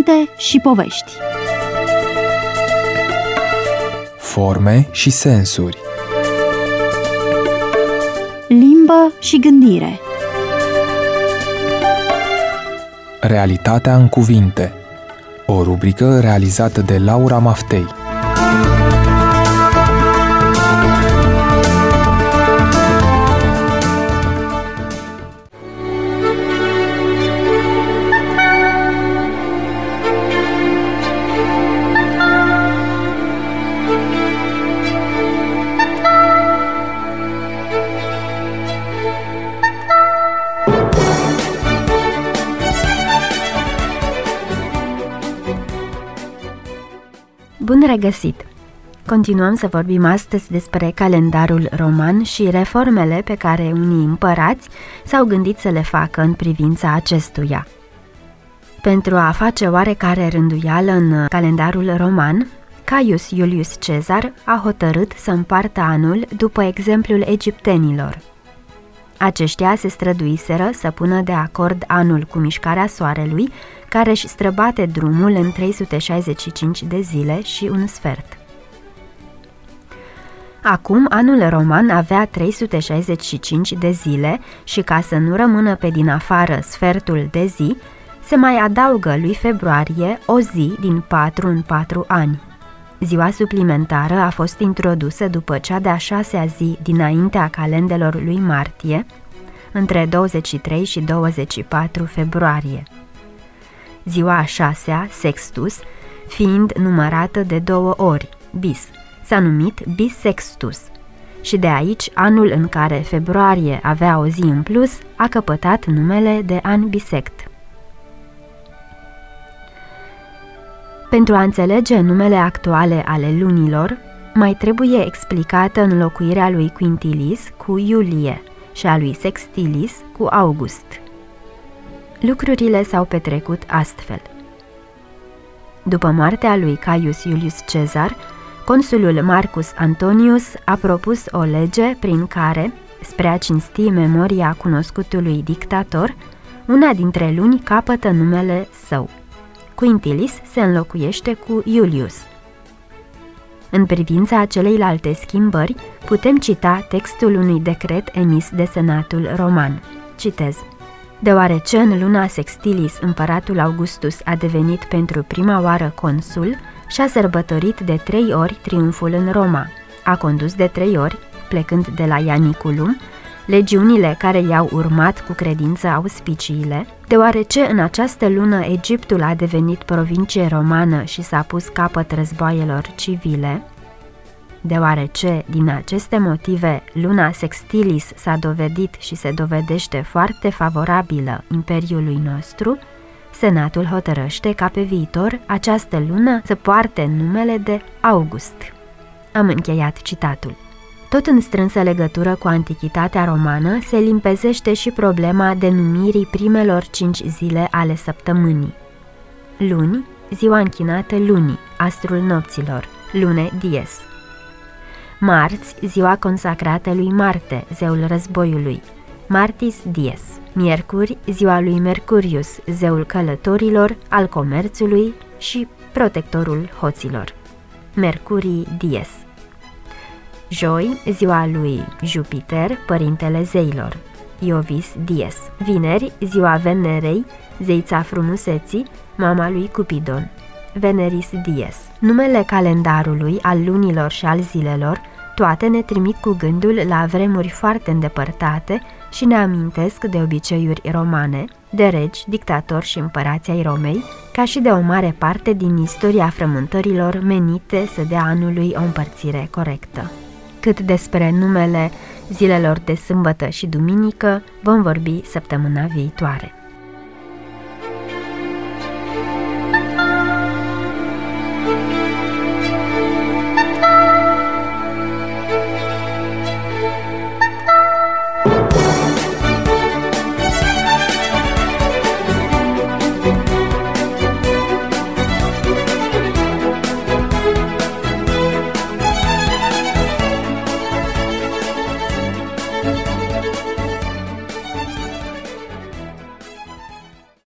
Cuvinte și povești. Forme și sensuri. Limbă și gândire. Realitatea în cuvinte. O rubrică realizată de Laura Maftei. Bun regăsit! Continuăm să vorbim astăzi despre calendarul roman și reformele pe care unii împărați s-au gândit să le facă în privința acestuia. Pentru a face oarecare rânduială în calendarul roman, Caius Iulius Cezar a hotărât să împartă anul după exemplul egiptenilor. Aceștia se străduiseră să pună de acord anul cu mișcarea soarelui, care își străbate drumul în 365 de zile și un sfert. Acum, anul roman avea 365 de zile și, ca să nu rămână pe din afară sfertul de zi, se mai adaugă lui februarie o zi din 4 în 4 ani. Ziua suplimentară a fost introdusă după cea de-a 6-a zi dinaintea calendelor lui martie, între 23 și 24 februarie. Ziua a 6-a, sextus, fiind numărată de 2 ori, bis, s-a numit bissextus și de aici anul în care februarie avea o zi în plus a căpătat numele de an bisect. Pentru a înțelege numele actuale ale lunilor, mai trebuie explicată înlocuirea lui Quintilis cu Iulie și a lui Sextilis cu August. Lucrurile s-au petrecut astfel. După moartea lui Caius Iulius Cezar, consulul Marcus Antonius a propus o lege prin care, spre a cinsti memoria cunoscutului dictator, una dintre luni capătă numele său. Quintilis se înlocuiește cu Iulius. În privința celeilalte schimbări, putem cita textul unui decret emis de Senatul Roman. Citez: deoarece în luna Sextilis împăratul Augustus a devenit pentru prima oară consul și-a sărbătorit de 3 ori triumful în Roma. A condus de 3 ori, plecând de la Ianiculum, legiunile care i-au urmat cu credință auspiciile, deoarece în această lună Egiptul a devenit provincie romană și s-a pus capăt războaielor civile, deoarece, din aceste motive, luna Sextilis s-a dovedit și se dovedește foarte favorabilă imperiului nostru, Senatul hotărăște ca pe viitor această lună să poarte numele de August. Am încheiat citatul. Tot în strânsă legătură cu antichitatea romană se limpezește și problema denumirii primelor 5 zile ale săptămânii. Luni, ziua închinată lunii, astrul nopților, lune dies. Marți, ziua consacrată lui Marte, zeul războiului, Martis dies. Miercuri, ziua lui Mercurius, zeul călătorilor, al comerțului și protectorul hoților, Mercurii dies. Joi, ziua lui Jupiter, părintele zeilor, Iovis dies. Vineri, ziua Venerei, zeița frumuseții, mama lui Cupidon, Veneris dies. Numele calendarului, al lunilor și al zilelor, toate ne trimit cu gândul la vremuri foarte îndepărtate și ne amintesc de obiceiuri romane, de regi, dictatori și împărații ai Romei, ca și de o mare parte din istoria frământărilor menite să dea anului o împărțire corectă. Cât despre numele zilelor de sâmbătă și duminică, vom vorbi săptămâna viitoare.